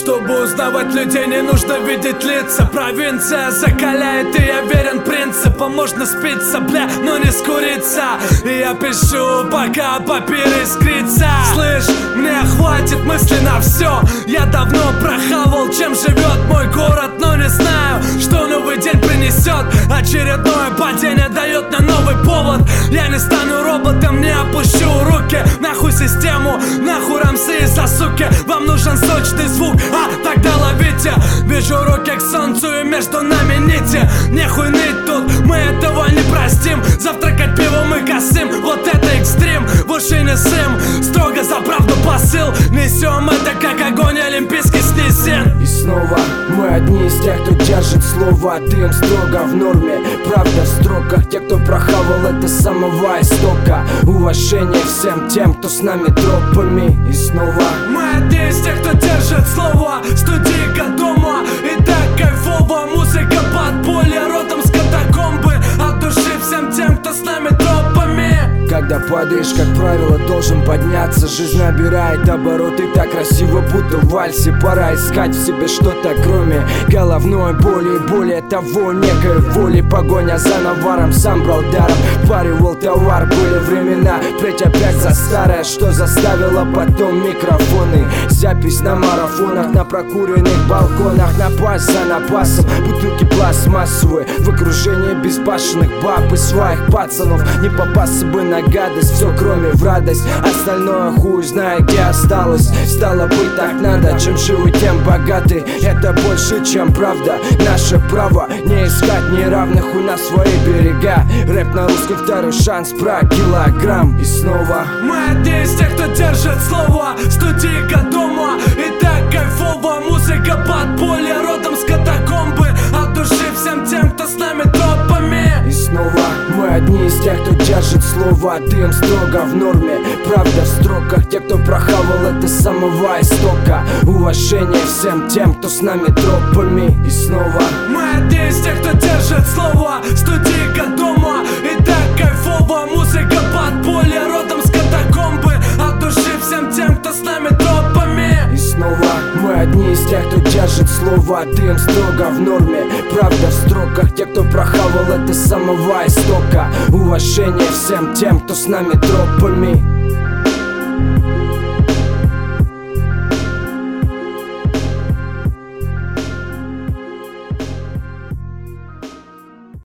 Чтобы узнавать людей, не нужно видеть лица. Провинция закаляет, и я верен принципам. Можно спиться, бля, но не скуриться. И я пишу, пока папир искрится. Слышь, мне хватит мысли на все. Я давно прохавал, чем живет мой город, но не знаю, что новый день принесет. Очередное падение дает мне новый повод. Я не стану роботом, не опущу руки. Нахуй систему, нахуй рамсы и засуки. Вам нужен сочный звук, а тогда ловите. Вижу руки к солнцу и между нами нити. Нехуй ныть тут, мы этого не простим. Завтракать пивом и косым, вот это экстрим. В уши не сым, строго за правду посыл. Несем это как огонь олимпийский снесен. И снова мы одни из тех, кто держит слово. Дым строго в норме, правда в строках. Те, кто прохавал это с самого истока. Уважение всем тем, кто с нами тропами. И снова мы одни из тех, кто держит слово. Студийка дома, и так кайфово. Музыка подполья, родом с катакомбы. От души всем тем, кто с нами тропами. Когда падаешь, как правило, должен подняться. Жизнь набирает обороты так красиво, будто в вальсе. Пора искать в себе что-то, кроме головной боли. И более того, некой воли. Погоня за наваром, сам брал даром. Впаривал товар, были времена. Плеть опять за старое, что заставило потом микрофоны. Запись на марафонах, на прокуренных балконах. Напас за напасом, бутылки пластмассовые. В окружении безбашенных баб и своих пацанов. Не попасться бы на гадость, все кроме в радость. Остальное хуй знает, где осталось. Стало быть, так надо, чем живы, тем богаты. Это больше, чем правда. Наше право не искать неравных у нас свои берега. Рэп на русском, второй шанс про килограмм. И снова мы одни из тех, кто держит слово. Студийка дома, и так кайфово. Музыка подполья, родом с катакомбы. От души всем тем, кто с нами тропами. И снова мы одни из тех, кто держит слово. Дым строго в норме, правда в строках. Те, кто прохавал это с самого истока. Уважение всем тем, кто с нами тропами. И снова мы одни из тех, кто держит слово. Студийка дома, и так кайфово. Музыка подполья, родом с катакомбы. От души всем тем, кто с нами тропами. И снова мы одни из тех, кто держит слово. Дым строго в норме, правда в строках. Те, кто прохавал это с самого истока. Уважение всем тем, кто с нами тропами.